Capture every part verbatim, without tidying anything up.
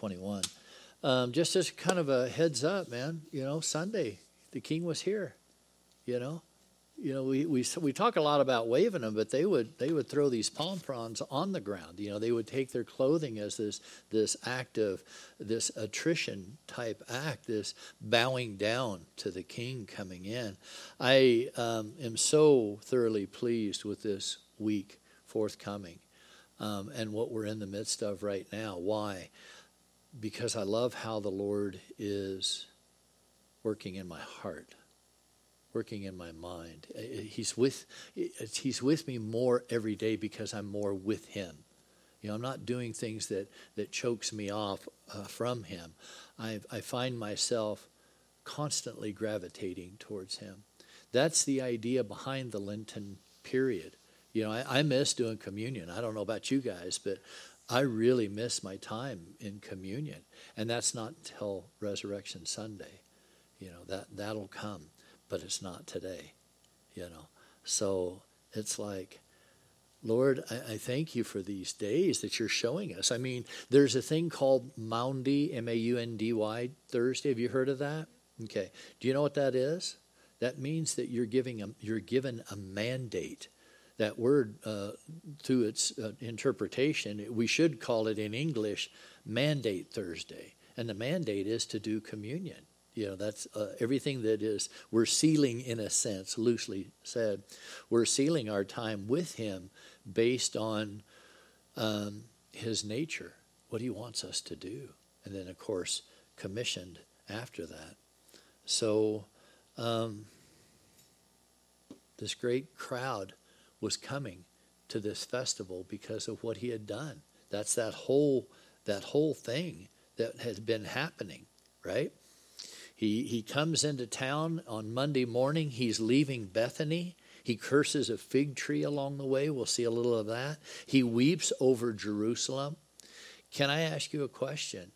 twenty-one. Um, just as kind of a heads up, man, you know, Sunday, the king was here, you know. You know, we, we we talk a lot about waving them, but they would they would throw these palm fronds on the ground. You know, they would take their clothing as this this act of this attrition type act, this bowing down to the king coming in. I um, am so thoroughly pleased with this week forthcoming um, and what we're in the midst of right now. Why? Because I love how the Lord is working in my heart, working in my mind. He's with he's with me more every day because I'm more with him. You know, I'm not doing things that, that chokes me off uh, from him. I, I find myself constantly gravitating towards him. That's the idea behind the Lenten period. You know, I, I miss doing communion. I don't know about you guys, but I really miss my time in communion. And that's not until Resurrection Sunday. You know, that, that'll come. But it's not today, you know. So it's like, Lord, I, I thank you for these days that you're showing us. I mean, there's a thing called Maundy, M A U N D Y, Thursday. Have you heard of that? Okay. Do you know what that is? That means that you're giving a, you're given a mandate. That word, uh, through its uh, interpretation, we should call it in English Mandate Thursday. And the mandate is to do communion. You know, that's uh, everything that is, we're sealing in a sense, loosely said. We're sealing our time with him based on um, his nature, what he wants us to do. And then, of course, commissioned after that. So um, this great crowd was coming to this festival because of what he had done. That's that whole that whole thing that had been happening, right? He he comes into town on Monday morning. He's leaving Bethany. He curses a fig tree along the way. We'll see a little of that. He weeps over Jerusalem. Can I ask you a question?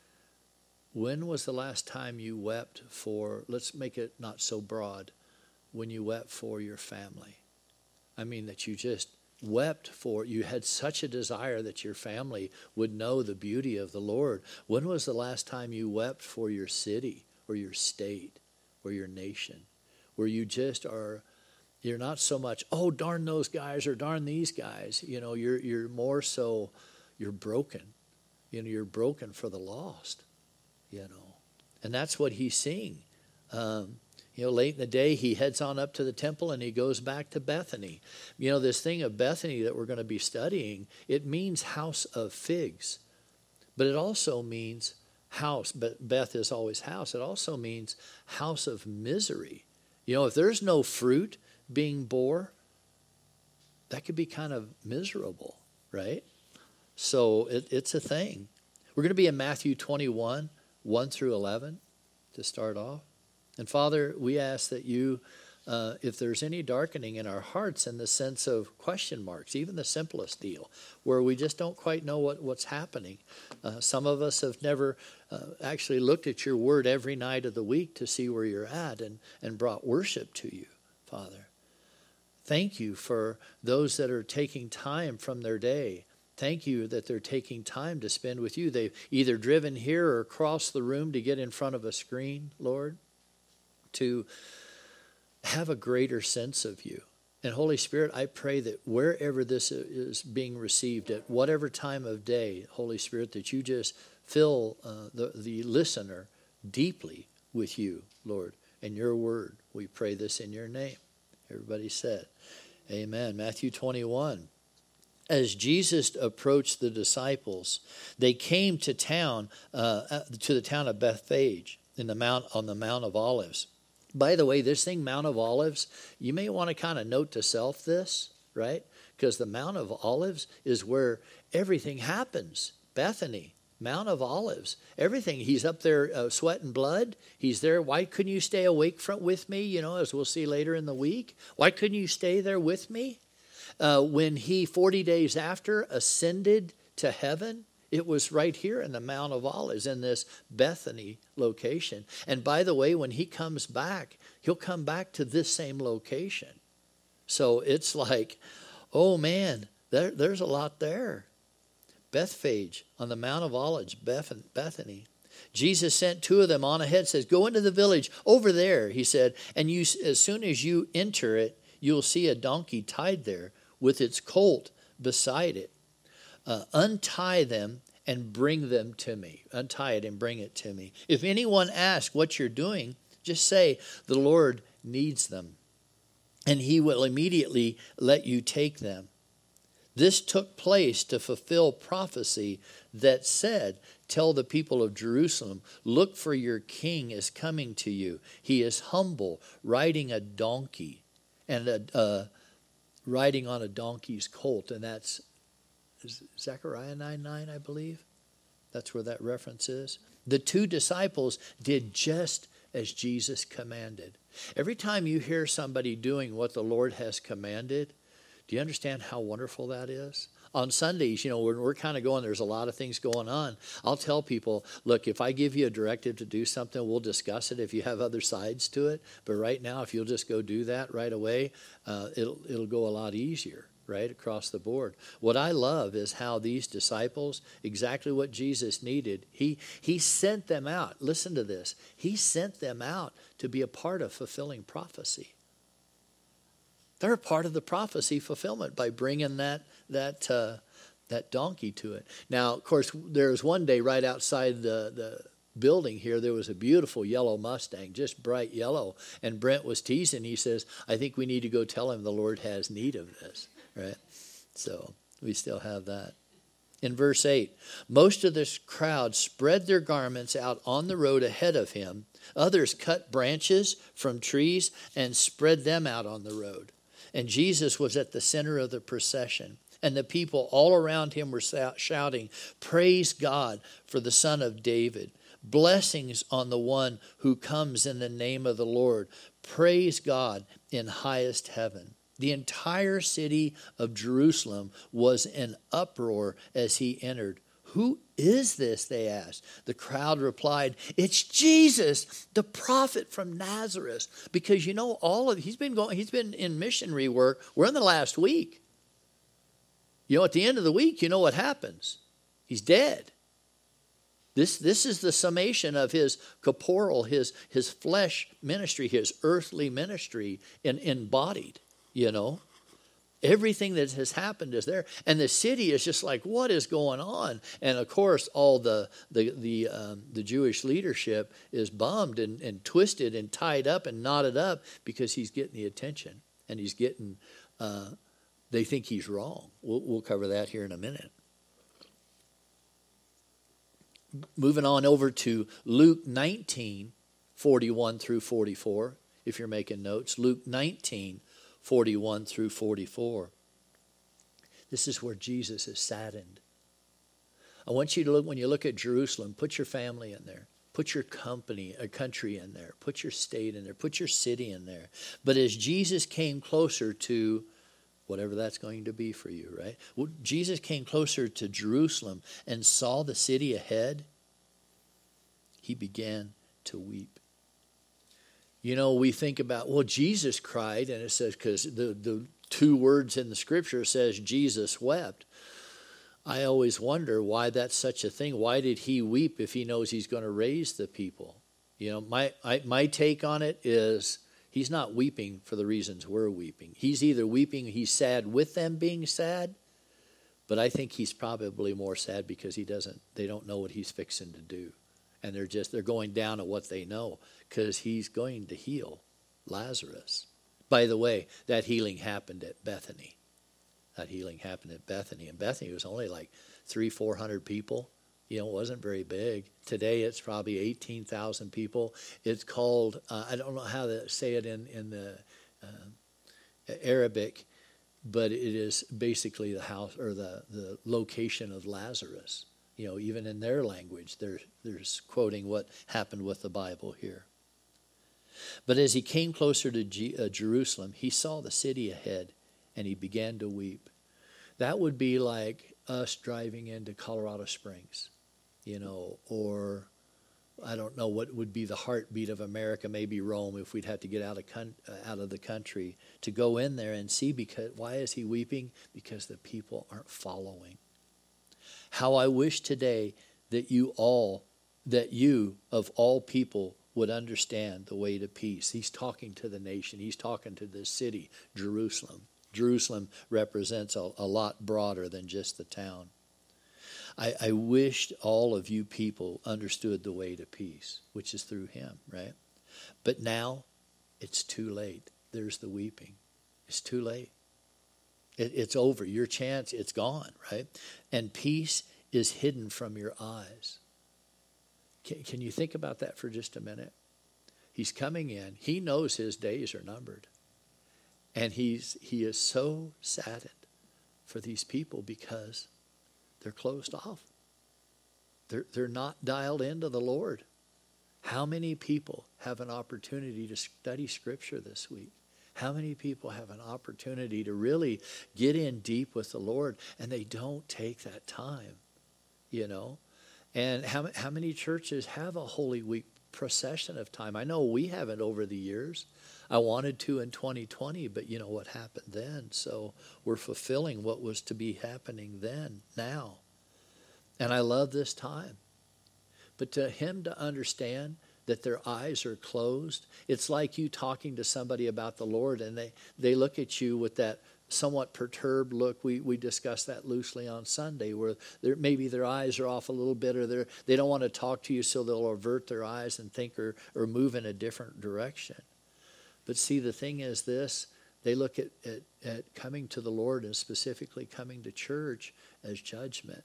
When was the last time you wept for, let's make it not so broad, when you wept for your family? I mean, that you just wept for, you had such a desire that your family would know the beauty of the Lord. When was the last time you wept for your city or your state or your nation, where you just are, you're not so much, oh, darn those guys or darn these guys. You know, you're you're more so, you're broken. You know, you're broken for the lost, you know. And that's what he's seeing. Um, You know, late in the day, he heads on up to the temple and he goes back to Bethany. You know, this thing of Bethany that we're going to be studying, it means house of figs. But it also means house. But Beth is always house. It also means house of misery. You know, if there's no fruit being bore, that could be kind of miserable, right? So it, it's a thing. We're going to be in Matthew twenty-one, one through eleven to start off. And Father, we ask that you, uh, if there's any darkening in our hearts in the sense of question marks, even the simplest deal, where we just don't quite know what, what's happening. Uh, some of us have never uh, actually looked at your word every night of the week to see where you're at and, and brought worship to you, Father. Thank you for those that are taking time from their day. Thank you that they're taking time to spend with you. They've either driven here or across the room to get in front of a screen, Lord, to have a greater sense of you. And Holy Spirit, I pray that wherever this is being received, at whatever time of day, Holy Spirit, that you just fill uh, the, the listener deeply with you, Lord, and your word. We pray this in your name. Everybody said, amen. Matthew twenty-one. As Jesus approached the disciples, they came to town, uh, to the town of Bethphage in the mount on the Mount of Olives. By the way, this thing, Mount of Olives, you may want to kind of note to self this, right? Because the Mount of Olives is where everything happens. Bethany, Mount of Olives, everything. He's up there uh, sweat and blood. He's there. Why couldn't you stay awake from, with me, you know, as we'll see later in the week? Why couldn't you stay there with me? Uh, when he, forty days after, ascended to heaven, it was right here in the Mount of Olives, in this Bethany location. And by the way, when he comes back, he'll come back to this same location. So it's like, oh man, there, there's a lot there. Bethphage, on the Mount of Olives, Bethany. Jesus sent two of them on ahead, says, go into the village over there, he said, and you, as soon as you enter it, you'll see a donkey tied there with its colt beside it. Uh, untie them and bring them to me. Untie it and bring it to me. If anyone asks what you're doing, just say, the Lord needs them, and he will immediately let you take them. This took place to fulfill prophecy that said, tell the people of Jerusalem, look, for your king is coming to you. He is humble, riding a donkey, and a, uh, riding on a donkey's colt. And that's Zechariah nine nine, I believe. That's where that reference is. The two disciples did just as Jesus commanded. Every time you hear somebody doing what the Lord has commanded, do you understand how wonderful that is? On Sundays, you know, when we're kind of going, there's a lot of things going on. I'll tell people, look, if I give you a directive to do something, we'll discuss it if you have other sides to it. But right now, if you'll just go do that right away, uh, it'll it'll go a lot easier, right, across the board. What I love is how these disciples, exactly what Jesus needed, he he sent them out. Listen to this. He sent them out to be a part of fulfilling prophecy. They're a part of the prophecy fulfillment by bringing that that uh, that donkey to it. Now, of course, there was one day right outside the, the building here, there was a beautiful yellow Mustang, just bright yellow. And Brent was teasing. He says, I think we need to go tell him the Lord has need of this, right? So we still have that. In verse eight, most of this crowd spread their garments out on the road ahead of him. Others cut branches from trees and spread them out on the road. And Jesus was at the center of the procession. And the people all around him were shouting, praise God for the Son of David. Blessings on the one who comes in the name of the Lord. Praise God in highest heaven. The entire city of Jerusalem was in uproar as he entered. Who is this? They asked. The crowd replied, it's Jesus, the prophet from Nazareth. Because you know, all of he's been going, he's been in missionary work. We're in the last week. You know, at the end of the week, you know what happens? He's dead. This, this is the summation of his corporal, his, his flesh ministry, his earthly ministry in, embodied, you know. Everything that has happened is there. And the city is just like, what is going on? And of course, all the the the, um, the Jewish leadership is bummed and, and twisted and tied up and knotted up because he's getting the attention. And he's getting, uh, they think he's wrong. We'll, we'll cover that here in a minute. Moving on over to Luke nineteen, forty-one through forty-four, if you're making notes. Luke nineteen, forty-one through forty-four. This is where Jesus is saddened. I want you to look, when you look at Jerusalem, put your family in there. Put your company, a country in there. Put your state in there. Put your city in there. But as Jesus came closer to whatever that's going to be for you, right? Well, Jesus came closer to Jerusalem and saw the city ahead. He began to weep. You know, we think about, well, Jesus cried, and it says, because the, the two words in the scripture says Jesus wept. I always wonder why that's such a thing. Why did he weep if he knows he's going to raise the people? You know, my I, my take on it is he's not weeping for the reasons we're weeping. He's either weeping, he's sad with them being sad, but I think he's probably more sad because he doesn't, they don't know what he's fixing to do. And they're just, they're going down to what they know because he's going to heal Lazarus. By the way, that healing happened at Bethany. That healing happened at Bethany. And Bethany was only like three, four hundred people. You know, it wasn't very big. Today it's probably eighteen thousand people. It's called, uh, I don't know how to say it in, in the uh, Arabic, but it is basically the house or the, the location of Lazarus. You know, even in their language, they're, they're quoting what happened with the Bible here. But as he came closer to G- uh, Jerusalem, he saw the city ahead, and he began to weep. That would be like us driving into Colorado Springs, you know, or I don't know what would be the heartbeat of America, maybe Rome, if we'd have to get out of con- uh, out of the country to go in there and see. Because why is he weeping? Because the people aren't following. How I wish today that you all, that you of all people would understand the way to peace. He's talking to the nation. He's talking to the city, Jerusalem. Jerusalem represents a, a lot broader than just the town. I, I wished all of you people understood the way to peace, which is through him, right? But now it's too late. There's the weeping. It's too late. It, it's over. Your chance, it's gone, right? And peace is hidden from your eyes. Can, can you think about that for just a minute? He's coming in. He knows his days are numbered. And he's he is so saddened for these people because they're closed off. They're, they're not dialed into the Lord. How many people have an opportunity to study Scripture this week? How many people have an opportunity to really get in deep with the Lord and they don't take that time, you know? And how, how many churches have a Holy Week procession of time? I know we haven't over the years. I wanted to in twenty twenty, but you know what happened then. So we're fulfilling what was to be happening then, now. And I love this time. But to him to understand that their eyes are closed, it's like you talking to somebody about the Lord and they, they look at you with that somewhat perturbed look. We we discussed that loosely on Sunday, where maybe their eyes are off a little bit, or they they don't want to talk to you, so they'll avert their eyes and think or, or move in a different direction. But see, the thing is this, they look at, at, at coming to the Lord and specifically coming to church as judgment,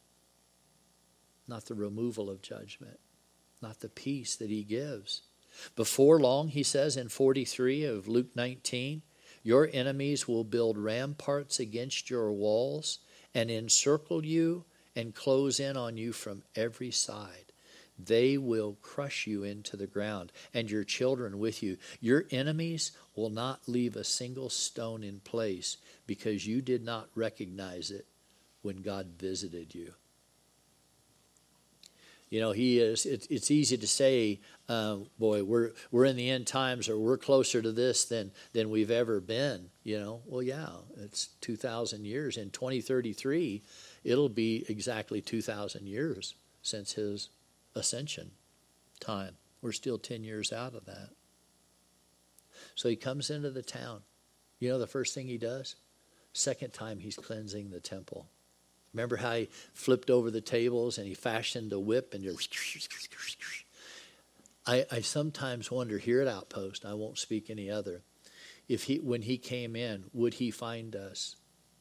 not the removal of judgment, not the peace that he gives. Before long, he says in forty-three of Luke nineteen, your enemies will build ramparts against your walls and encircle you and close in on you from every side. They will crush you into the ground and your children with you. Your enemies will not leave a single stone in place because you did not recognize it when God visited you. You know, he is. It, it's easy to say, uh, "Boy, we're we're in the end times, or we're closer to this than than we've ever been." You know, well, yeah, it's two thousand years. In twenty thirty-three, it'll be exactly two thousand years since his ascension time. We're still ten years out of that. So he comes into the town. You know, the first thing he does, second time he's cleansing the temple. Remember how he flipped over the tables and he fashioned a whip and just... I, I sometimes wonder here at Outpost, I won't speak any other, if he when he came in, would he find us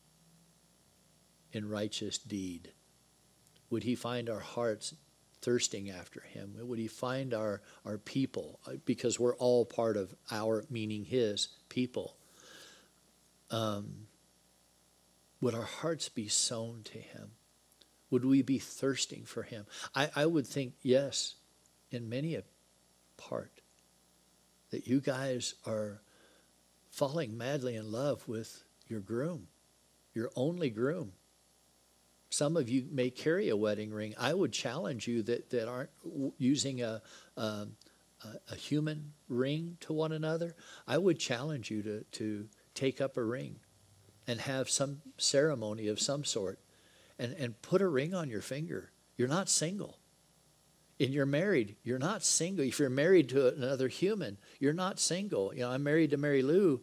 in righteous deed? Would he find our hearts thirsting after him? Would he find our, our people? Because we're all part of our, meaning his, people. Um... Would our hearts be sown to him? Would we be thirsting for him? I, I would think, yes, in many a part, that you guys are falling madly in love with your groom, your only groom. Some of you may carry a wedding ring. I would challenge you that, that aren't using a, a, a human ring to one another. I would challenge you to, to take up a ring and have some ceremony of some sort, and, and put a ring on your finger. You're not single. And you're married, you're not single. If you're married to another human, you're not single. You know, I'm married to Mary Lou.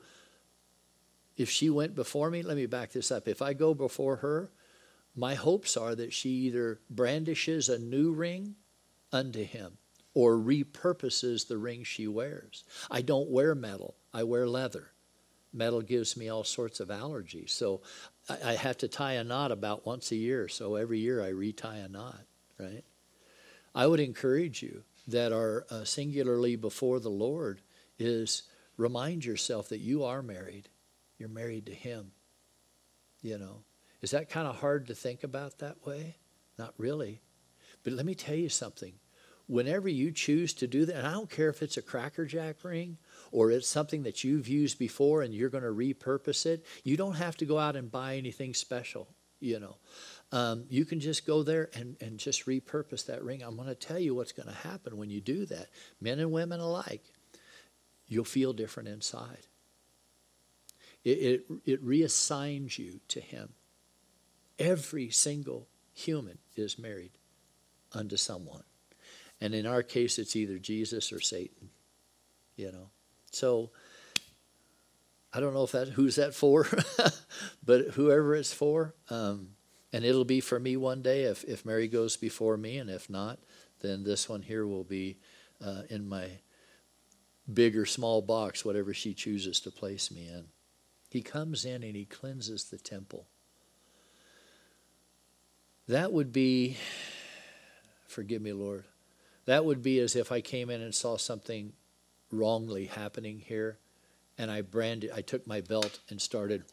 If she went before me, let me back this up. If I go before her, my hopes are that she either brandishes a new ring unto him or repurposes the ring she wears. I don't wear metal. I wear leather. Metal gives me all sorts of allergies. So I, I have to tie a knot about once a year. So every year I retie a knot, right? I would encourage you that our uh, singularly before the Lord is remind yourself that you are married. You're married to him, you know. Is that kind of hard to think about that way? Not really. But let me tell you something. Whenever you choose to do that, and I don't care if it's a Cracker Jack ring or it's something that you've used before and you're going to repurpose it, you don't have to go out and buy anything special, you know. Um, you can just go there and, and just repurpose that ring. I'm going to tell you what's going to happen when you do that. Men and women alike, you'll feel different inside. It, it, it reassigns you to him. Every single human is married unto someone. And in our case, it's either Jesus or Satan, you know. So I don't know if that who's that for, but whoever it's for, um, and it'll be for me one day if, if Mary goes before me, and if not, then this one here will be uh, in my big or small box, whatever she chooses to place me in. He comes in and he cleanses the temple. That would be, forgive me, Lord, that would be as if I came in and saw something wrongly happening here, and I branded, I took my belt and started,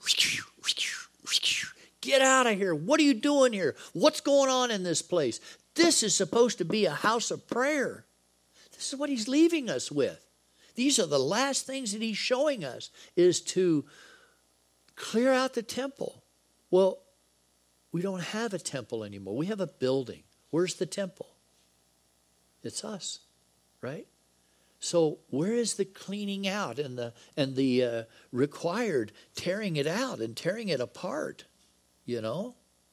get out of here. What are you doing here? What's going on in this place? This is supposed to be a house of prayer. This is what he's leaving us with. These are the last things that he's showing us, is to clear out the temple. Well, we don't have a temple anymore. We have a building. Where's the temple? It's us, right? So where is the cleaning out and the and the uh, required tearing it out and tearing it apart, you know?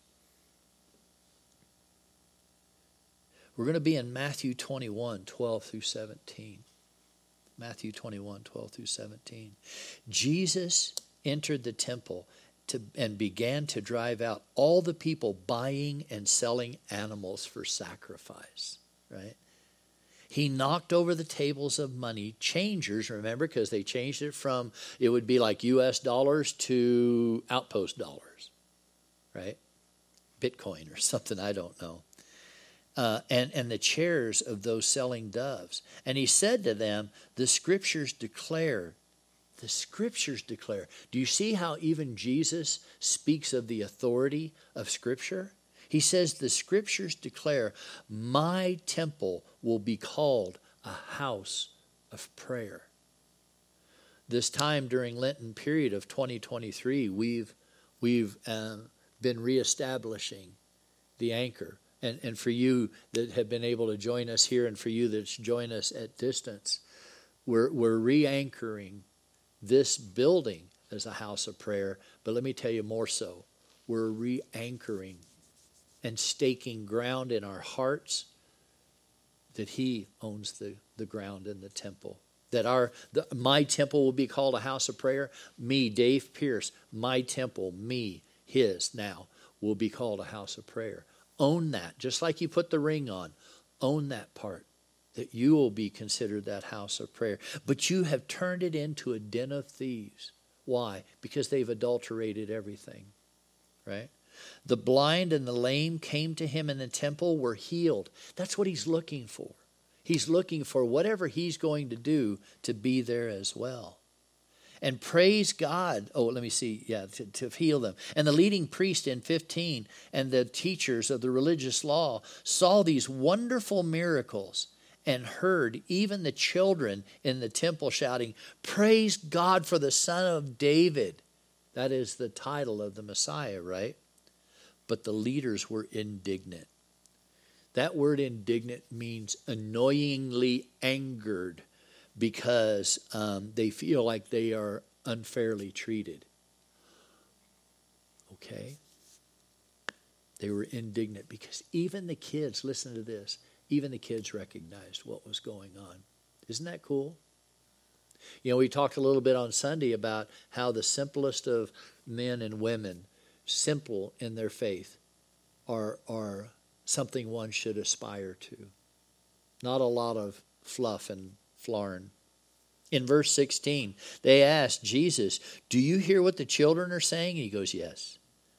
We're going to be in Matthew twenty-one, twelve through seventeen. Matthew twenty-one, twelve through seventeen. Jesus entered the temple to, and began to drive out all the people buying and selling animals for sacrifice, right? He knocked over the tables of money changers, remember, because they changed it from, it would be like U S dollars to outpost dollars, right? Bitcoin or something, I don't know. Uh, and, and the chairs of those selling doves. And he said to them, the scriptures declare, the scriptures declare. Do you see how even Jesus speaks of the authority of Scripture? He says the scriptures declare, my temple will be called a house of prayer. This time during Lenten period of twenty twenty-three, we've, we've um, been reestablishing the anchor. And, and for you that have been able to join us here, and for you that's joined us at distance, we're, we're re-anchoring this building as a house of prayer. But let me tell you more so. We're re-anchoring and staking ground in our hearts that he owns the, the ground in the temple. That our the, my temple will be called a house of prayer. Me, Dave Pierce, my temple, me, his now, will be called a house of prayer. Own that, just like you put the ring on. Own that part, that you will be considered that house of prayer. But you have turned it into a den of thieves. Why? Because they've adulterated everything, right? The blind and the lame came to him in the temple, were healed. That's what he's looking for. He's looking for whatever he's going to do to be there as well. And praise God. Oh, let me see. Yeah, to, to heal them. And the leading priest in fifteen and the teachers of the religious law saw these wonderful miracles and heard even the children in the temple shouting, praise God for the Son of David. That is the title of the Messiah, right? But the leaders were indignant. That word indignant means annoyingly angered, because um, they feel like they are unfairly treated. Okay? They were indignant because even the kids, listen to this, even the kids recognized what was going on. Isn't that cool? You know, we talked a little bit on Sunday about how the simplest of men and women, simple in their faith, are, are something one should aspire to. Not a lot of fluff and flarn. In verse sixteen, they asked Jesus, do you hear what the children are saying? And he goes, yes.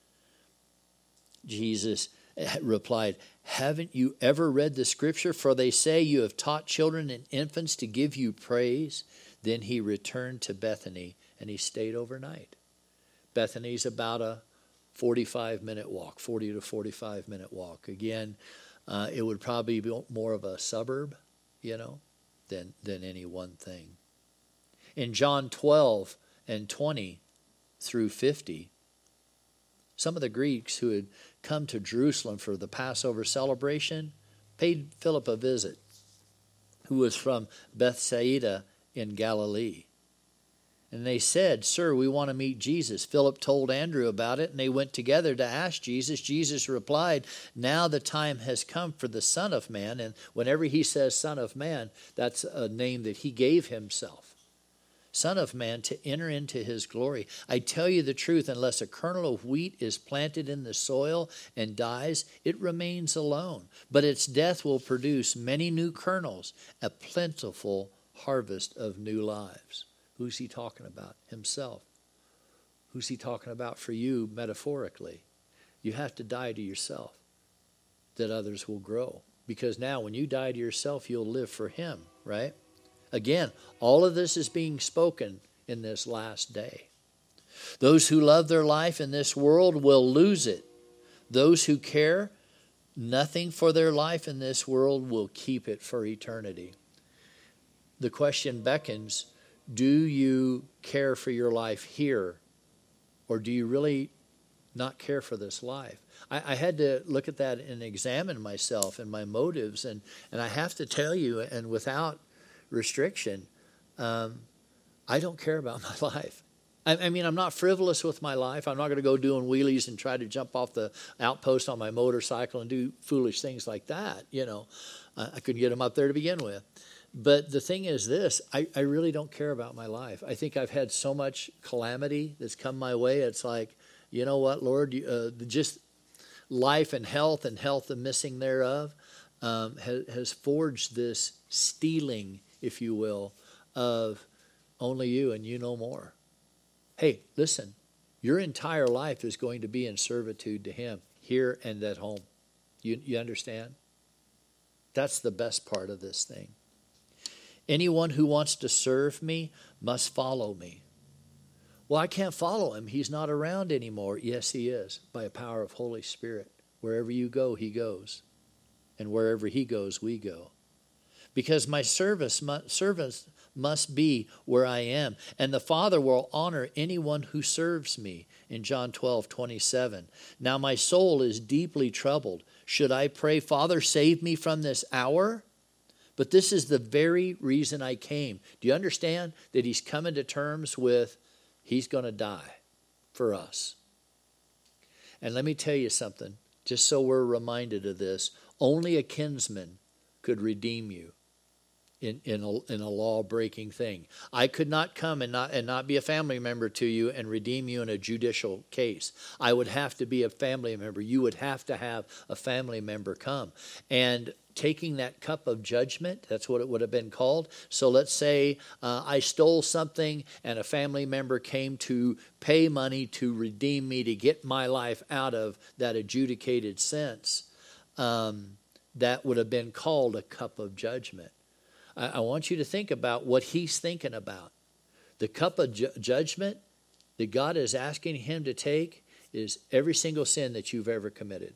Jesus replied, haven't you ever read the scripture? For they say you have taught children and infants to give you praise. Then he returned to Bethany and he stayed overnight. Bethany's about a forty-five minute walk, forty to forty-five minute walk. Again, uh, it would probably be more of a suburb, you know, than, than any one thing. In John twelve and twenty through fifty, some of the Greeks who had come to Jerusalem for the Passover celebration paid Philip a visit, who was from Bethsaida in Galilee. And they said, "Sir, we want to meet Jesus." Philip told Andrew about it, and they went together to ask Jesus. Jesus replied, "Now the time has come for the Son of Man." And whenever he says Son of Man, that's a name that he gave himself. Son of Man, to enter into his glory. I tell you the truth, unless a kernel of wheat is planted in the soil and dies, it remains alone. But its death will produce many new kernels, a plentiful harvest of new lives. Who's he talking about? Himself. Who's he talking about for you metaphorically? You have to die to yourself that others will grow. Because now when you die to yourself, you'll live for him, right? Again, all of this is being spoken in this last day. Those who love their life in this world will lose it. Those who care nothing for their life in this world will keep it for eternity. The question beckons, do you care for your life here, or do you really not care for this life? I, I had to look at that and examine myself and my motives, and, and I have to tell you, and without restriction, um, I don't care about my life. I, I mean, I'm not frivolous with my life. I'm not going to go doing wheelies and try to jump off the outpost on my motorcycle and do foolish things like that. You know, uh, I couldn't get them up there to begin with. But the thing is this, I, I really don't care about my life. I think I've had so much calamity that's come my way. It's like, you know what, Lord, you, uh, just life and health and health the missing thereof um, has, has forged this stealing, if you will, of only you and you no more. Hey, listen, your entire life is going to be in servitude to him here and at home. You, you understand? That's the best part of this thing. Anyone who wants to serve me must follow me. Well, I can't follow him. He's not around anymore. Yes, he is, by the power of Holy Spirit. Wherever you go, he goes. And wherever he goes, we go. Because my service, my servants must be where I am. And the Father will honor anyone who serves me. In John twelve twenty-seven. Now my soul is deeply troubled. Should I pray, Father, save me from this hour? But this is the very reason I came. Do you understand that he's coming to terms with he's going to die for us? And let me tell you something, just so we're reminded of this. Only a kinsman could redeem you in, in a, in a law-breaking thing. I could not come and not, and not be a family member to you and redeem you in a judicial case. I would have to be a family member. You would have to have a family member come. And taking that cup of judgment, that's what it would have been called. So let's say uh, I stole something and a family member came to pay money to redeem me, to get my life out of that adjudicated sense. Um, that would have been called a cup of judgment. I, I want you to think about what he's thinking about. The cup of ju- judgment that God is asking him to take is every single sin that you've ever committed.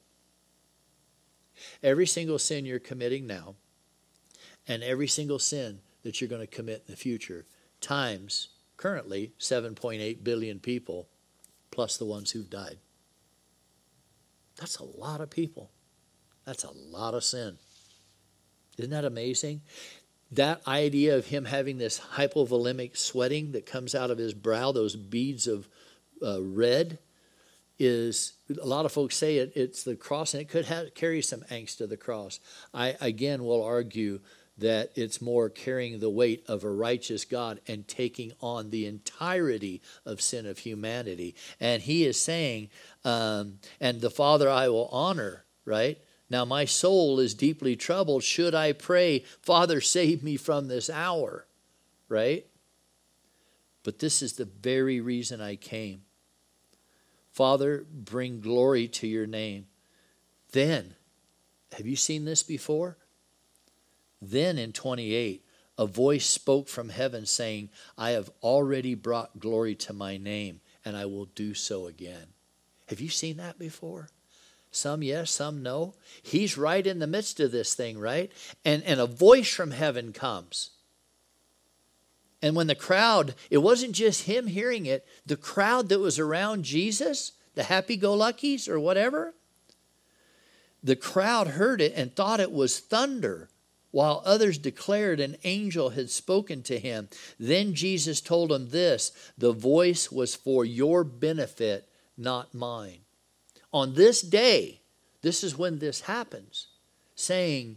Every single sin you're committing now, and every single sin that you're going to commit in the future, times currently seven point eight billion people, plus the ones who've died. That's a lot of people. That's a lot of sin. Isn't that amazing? That idea of him having this hypovolemic sweating that comes out of his brow, those beads of uh, red, is, a lot of folks say it, it's the cross, and it could have, carry some angst to the cross. I, again, will argue that it's more carrying the weight of a righteous God and taking on the entirety of sin of humanity. And he is saying, um, and the Father I will honor, right? Now my soul is deeply troubled. Should I pray, Father, save me from this hour, right? But this is the very reason I came. Father, bring glory to your name. Then, have you seen this before? Then in twenty-eight, a voice spoke from heaven saying, I have already brought glory to my name, and I will do so again. Have you seen that before? Some yes, some no. He's right in the midst of this thing, right? And, and a voice from heaven comes. And when the crowd, it wasn't just him hearing it, the crowd that was around Jesus, the happy-go-luckies or whatever, the crowd heard it and thought it was thunder. while others declared an angel had spoken to him. Then Jesus told him this, the voice was for your benefit, not mine. On this day, this is when this happens, saying,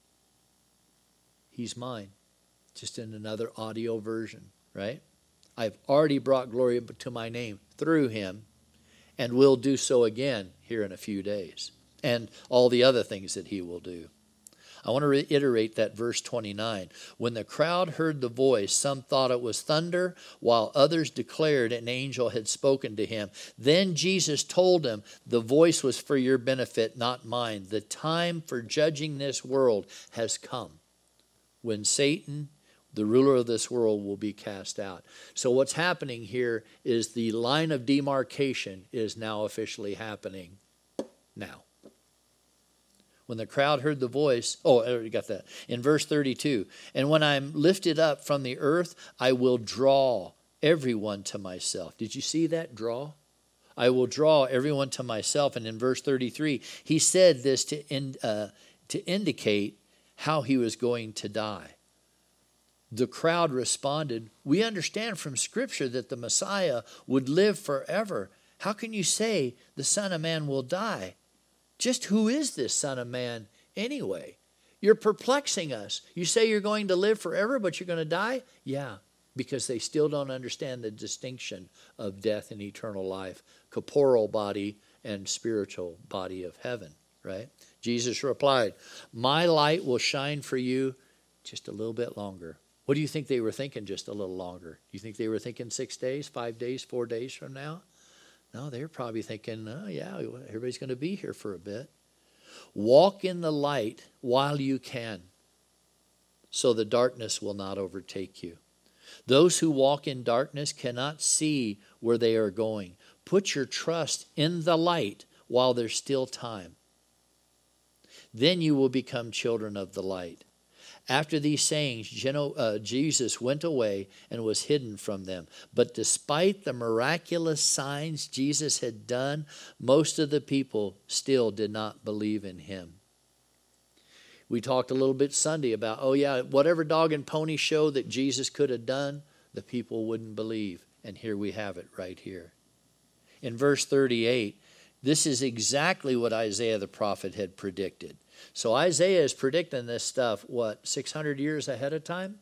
he's mine. Just in another audio version, right? I've already brought glory to my name through him, and will do so again here in a few days. And all the other things that he will do. I want to reiterate that verse twenty-nine. When the crowd heard the voice, some thought it was thunder, while others declared an angel had spoken to him. Then Jesus told them, the voice was for your benefit, not mine. The time for judging this world has come, when Satan, the ruler of this world, will be cast out. So what's happening here is the line of demarcation is now officially happening now. When the crowd heard the voice, oh, I already got that. In verse thirty-two, and when I'm lifted up from the earth, I will draw everyone to myself. Did you see that? Draw? I will draw everyone to myself. And in verse thirty-three, he said this to, in, uh, to indicate how he was going to die. The crowd responded, we understand from Scripture that the Messiah would live forever. How can you say the Son of Man will die? Just who is this Son of Man anyway? You're perplexing us. You say you're going to live forever, but you're going to die? Yeah, because they still don't understand the distinction of death and eternal life, corporal body and spiritual body of heaven, right? Jesus replied, my light will shine for you just a little bit longer. What do you think they were thinking just a little longer? Do you think they were thinking six days, five days, four days from now? No, they were probably thinking, oh, yeah, everybody's going to be here for a bit. Walk in the light while you can, so the darkness will not overtake you. Those who walk in darkness cannot see where they are going. Put your trust in the light while there's still time. Then you will become children of the light. After these sayings, Jesus went away and was hidden from them. But despite the miraculous signs Jesus had done, most of the people still did not believe in him. We talked a little bit Sunday about, oh yeah, whatever dog and pony show that Jesus could have done, the people wouldn't believe. And here we have it right here. In verse thirty-eight, this is exactly what Isaiah the prophet had predicted. So Isaiah is predicting this stuff, what, six hundred years ahead of time?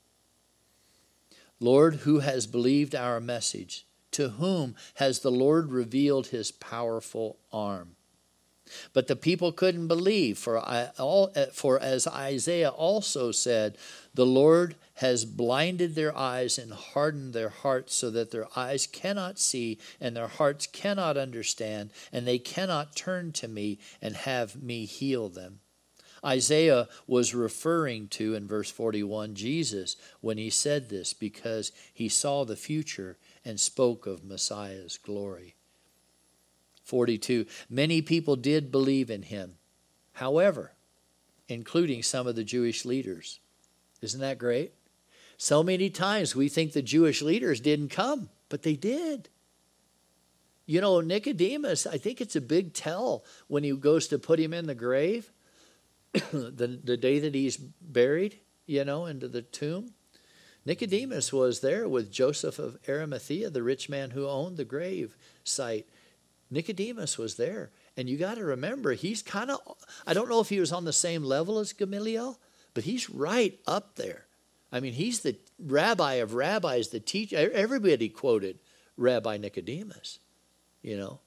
Lord, who has believed our message? To whom has the Lord revealed his powerful arm? But the people couldn't believe, for, I, all, for as Isaiah also said, the Lord has blinded their eyes and hardened their hearts so that their eyes cannot see and their hearts cannot understand, and they cannot turn to me and have me heal them. Isaiah was referring to, in verse forty-one, Jesus when he said this, because he saw the future and spoke of Messiah's glory. forty-two, many people did believe in him, however, including some of the Jewish leaders. Isn't that great? So many times we think the Jewish leaders didn't come, but they did. You know, Nicodemus, I think it's a big tell when he goes to put him in the grave, the, the day that he's buried, you know, into the tomb. Nicodemus was there with Joseph of Arimathea, the rich man who owned the grave site. Nicodemus was there. And you got to remember, he's kind of, I don't know if he was on the same level as Gamaliel, but he's right up there. I mean, he's the rabbi of rabbis, the teacher. Everybody quoted Rabbi Nicodemus, you know.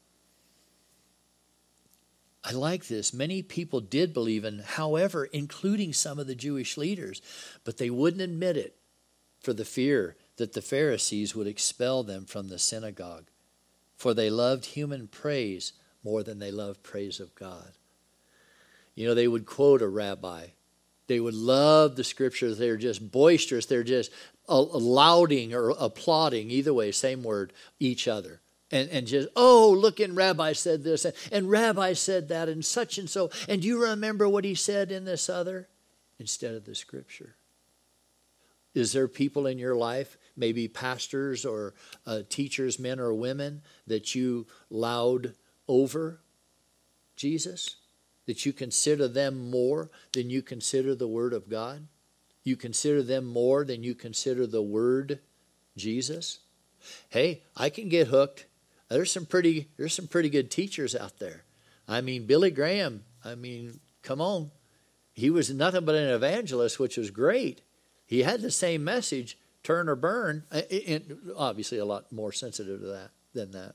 I like this. Many people did believe in, however, including some of the Jewish leaders, but they wouldn't admit it for the fear that the Pharisees would expel them from the synagogue. For they loved human praise more than they loved praise of God. You know, they would quote a rabbi. They would love the scriptures. They're just boisterous. They're just lauding or applauding, either way, same word, each other. And, and just, oh, look, and Rabbi said this, and, and Rabbi said that, and such and so. And do you remember what he said in this other? Instead of the scripture. Is there people in your life, maybe pastors or uh, teachers, men or women, that you laud over Jesus? That you consider them more than you consider the Word of God? You consider them more than you consider the Word, Jesus? Hey, I can get hooked. There's some pretty, there's some pretty good teachers out there. I mean, Billy Graham, I mean, come on. He was nothing but an evangelist, which was great. He had the same message, turn or burn, and obviously a lot more sensitive to that than that.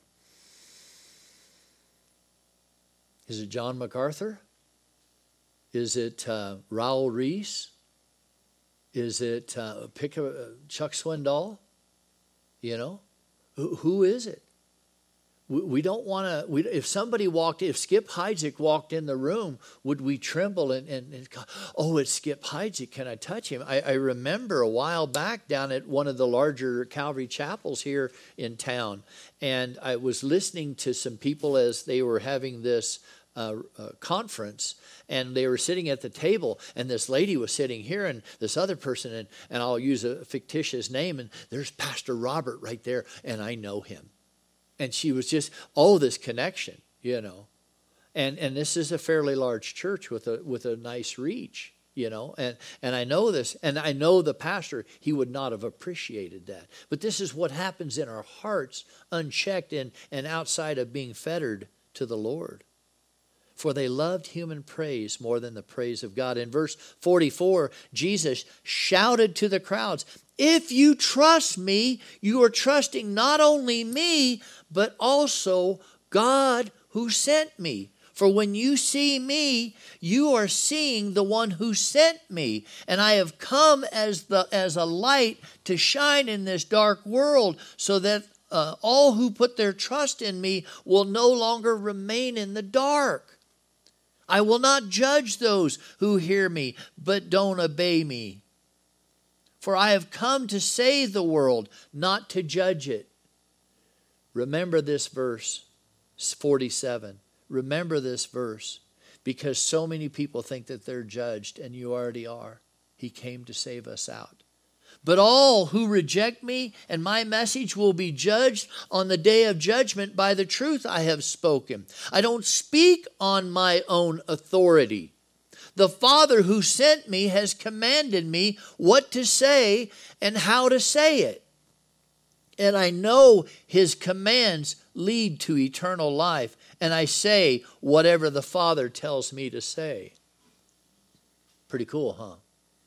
Is it John MacArthur? Is it uh, Raul Reese? Is it uh, pick a, Chuck Swindoll? You know, who, who is it? We, we don't want to. We, if somebody walked, if Skip Heitzig walked in the room, would we tremble and, and, and go, oh, it's Skip Heitzig? Can I touch him? I, I remember a while back down at one of the larger Calvary chapels here in town, and I was listening to some people as they were having this Uh, uh, conference, and they were sitting at the table, and this lady was sitting here and this other person, and, and I'll use a fictitious name, and there's Pastor Robert right there, and I know him. And she was just, oh, this connection, you know. And and this is a fairly large church with a with a nice reach, you know. And, and I know this, and I know the pastor, he would not have appreciated that. But this is what happens in our hearts, unchecked and, and outside of being fettered to the Lord. For they loved human praise more than the praise of God. In verse forty-four, Jesus shouted to the crowds, if you trust me, you are trusting not only me, but also God who sent me. For when you see me, you are seeing the one who sent me. And I have come as the as a light to shine in this dark world, so that uh, all who put their trust in me will no longer remain in the dark. I will not judge those who hear me, but don't obey me. For I have come to save the world, not to judge it. Remember this verse, forty-seven. Remember this verse, because so many people think that they're judged, and you already are. He came to save us out. But all who reject me and my message will be judged on the day of judgment by the truth I have spoken. I don't speak on my own authority. The Father who sent me has commanded me what to say and how to say it. And I know his commands lead to eternal life, and I say whatever the Father tells me to say. Pretty cool, huh?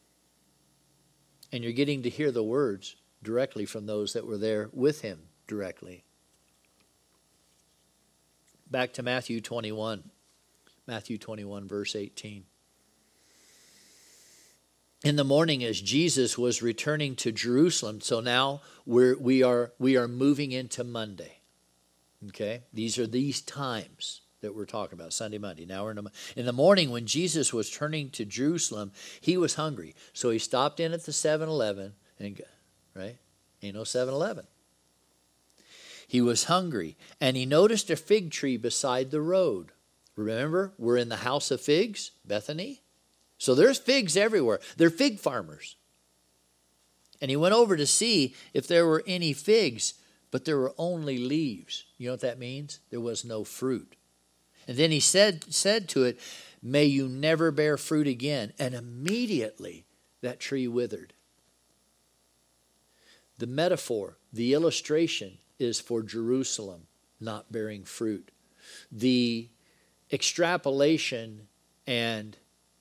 And you're getting to hear the words directly from those that were there with him directly. Back to Matthew twenty-one. Matthew twenty-one, verse eighteen. In the morning, as Jesus was returning to Jerusalem, so now we're, we are we are moving into Monday. Okay? These are these times that we're talking about, Sunday, Monday. Now we're in the, in the morning when Jesus was turning to Jerusalem, he was hungry. So he stopped in at the seven eleven, and right? Ain't no seven eleven. He was hungry, and he noticed a fig tree beside the road. Remember, we're in the house of figs, Bethany. So there's figs everywhere. They're fig farmers. And he went over to see if there were any figs, but there were only leaves. You know what that means? There was no fruit. And then he said, said to it, may you never bear fruit again. And immediately that tree withered. The metaphor, the illustration is for Jerusalem not bearing fruit. The extrapolation and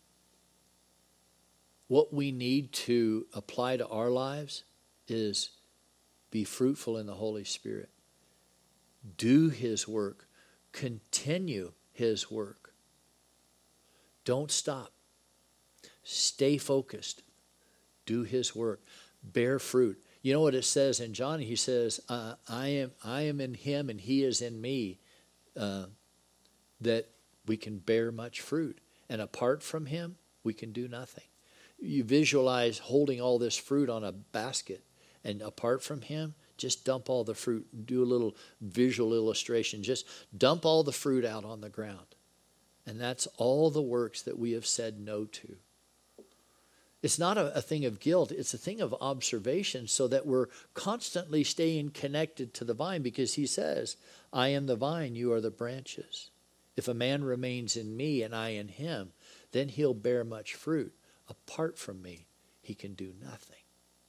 what we need to apply to our lives is be fruitful in the Holy Spirit. Do his work. Continue his work. Don't stop. Stay focused. Do his work. Bear fruit. You know what it says in John? He says, uh, I am I am in him and he is in me, uh, that we can bear much fruit. And apart from him, we can do nothing. You visualize holding all this fruit on a basket, and apart from him, just dump all the fruit. Do a little visual illustration. Just dump all the fruit out on the ground. And that's all the works that we have said no to. It's not a, a thing of guilt. It's a thing of observation, so that we're constantly staying connected to the vine, because he says, I am the vine, you are the branches. If a man remains in me and I in him, then he'll bear much fruit. Apart from me, he can do nothing.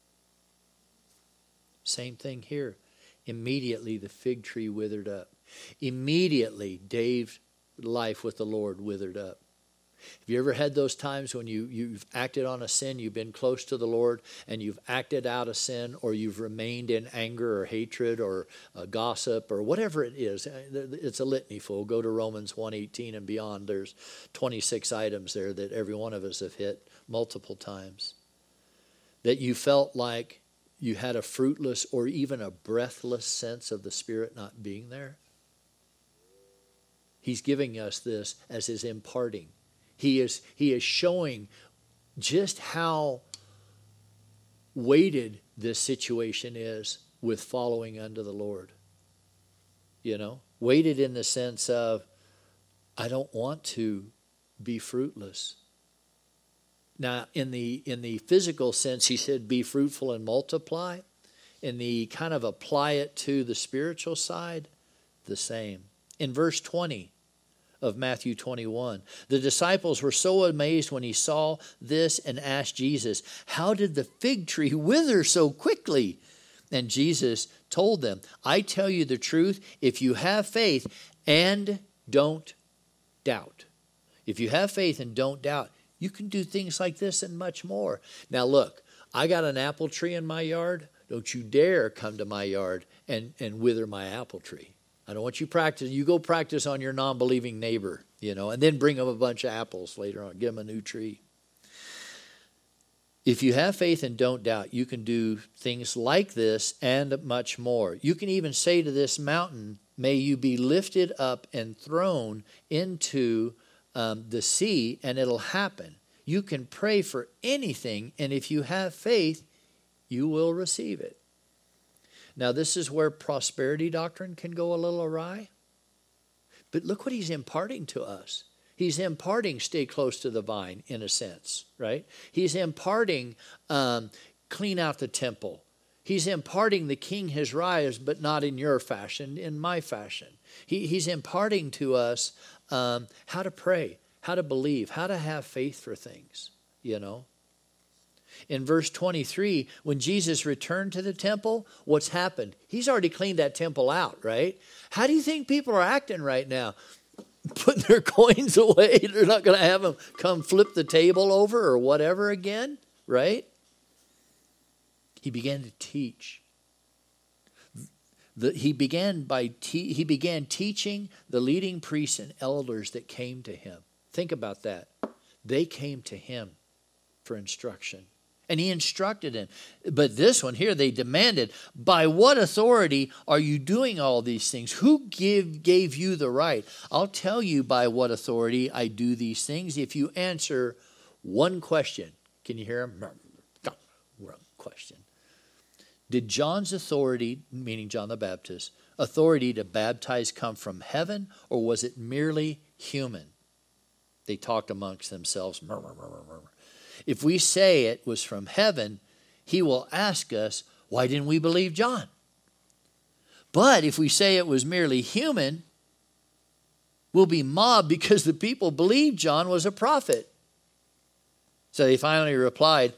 Same thing here. Immediately the fig tree withered up. Immediately Dave's life with the Lord withered up. Have you ever had those times when you, you've acted on a sin, you've been close to the Lord, and you've acted out a sin, or you've remained in anger or hatred or uh, gossip or whatever it is? It's a litany full. Go to Romans one eighteen and beyond. There's twenty-six items there that every one of us have hit multiple times. That you felt like you had a fruitless or even a breathless sense of the Spirit not being there. He's giving us this as his imparting. He is, he is showing just how weighted this situation is with following unto the Lord. You know, weighted in the sense of, I don't want to be fruitless. Now, in the in the physical sense, he said, be fruitful and multiply. In the kind of apply it to the spiritual side, the same. In verse twenty of Matthew twenty-one, the disciples were so amazed when he saw this and asked Jesus, how did the fig tree wither so quickly? And Jesus told them, I tell you the truth, if you have faith and don't doubt. If you have faith and don't doubt, you can do things like this and much more. Now look, I got an apple tree in my yard. Don't you dare come to my yard and, and wither my apple tree. I don't want you practice. You go practice on your non-believing neighbor, you know, and then bring them a bunch of apples later on. Give them a new tree. If you have faith and don't doubt, you can do things like this and much more. You can even say to this mountain, may you be lifted up and thrown into um, the sea, and it'll happen. You can pray for anything, and if you have faith, you will receive it. Now, this is where prosperity doctrine can go a little awry. But look what he's imparting to us. He's imparting stay close to the vine, in a sense, right? He's imparting um, clean out the temple. He's imparting the king his rise, but not in your fashion, in my fashion. He, he's imparting to us um, how to pray, how to believe, how to have faith for things, you know. In verse twenty-three, when Jesus returned to the temple, what's happened? He's already cleaned that temple out, right? How do you think people are acting right now? Putting their coins away. They're not going to have them come flip the table over or whatever again, right? He began to teach. The, he began by te- he began teaching the leading priests and elders that came to him. Think about that. They came to him for instruction. And he instructed them. But this one here, they demanded, by what authority are you doing all these things? Who give, gave you the right? I'll tell you by what authority I do these things if you answer one question. Can you hear him? Wrong question. Did John's authority, meaning John the Baptist, authority to baptize come from heaven, or was it merely human? They talked amongst themselves. Murmur, murmur, murmur. If we say it was from heaven, he will ask us, why didn't we believe John? But if we say it was merely human, we'll be mobbed because the people believed John was a prophet. So they finally replied,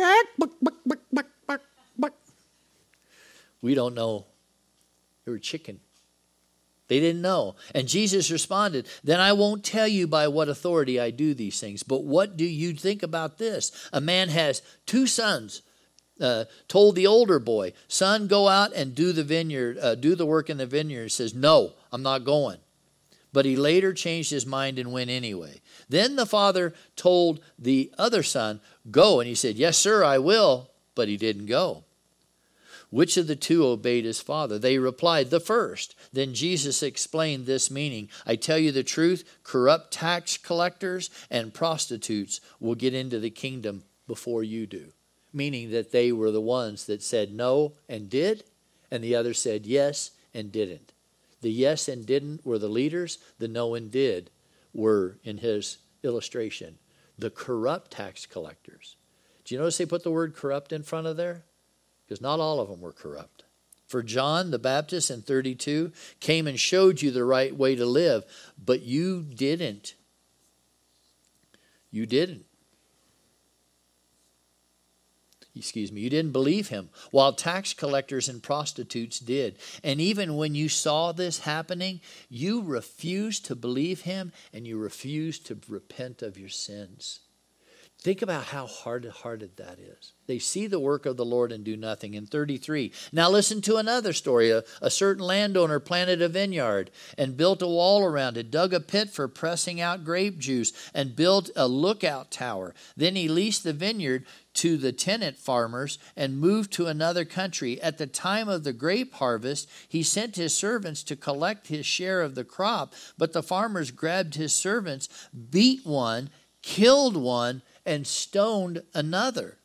we don't know. They were chicken. They didn't know. And Jesus responded, then I won't tell you by what authority I do these things. But what do you think about this? A man has two sons, uh, told the older boy, son, go out and do the vineyard, uh, do the work in the vineyard. He says, no, I'm not going. But he later changed his mind and went anyway. Then the father told the other son, go. And he said, yes, sir, I will. But he didn't go. Which of the two obeyed his father? They replied, the first. Then Jesus explained this meaning. I tell you the truth, corrupt tax collectors and prostitutes will get into the kingdom before you do. Meaning that they were the ones that said no and did, and the others said yes and didn't. The yes and didn't were the leaders. The no and did were, in his illustration, the corrupt tax collectors. Do you notice they put the word corrupt in front of there? Because not all of them were corrupt. For John the Baptist in thirty-two came and showed you the right way to live, but you didn't. You didn't. Excuse me, you didn't believe him, while tax collectors and prostitutes did. And even when you saw this happening, you refused to believe him and you refused to repent of your sins. Think about how hard-hearted that is. They see the work of the Lord and do nothing. In thirty-three, now listen to another story. A, a certain landowner planted a vineyard and built a wall around it, dug a pit for pressing out grape juice, and built a lookout tower. Then he leased the vineyard to the tenant farmers and moved to another country. At the time of the grape harvest, he sent his servants to collect his share of the crop, but the farmers grabbed his servants, beat one, killed one, and stoned another.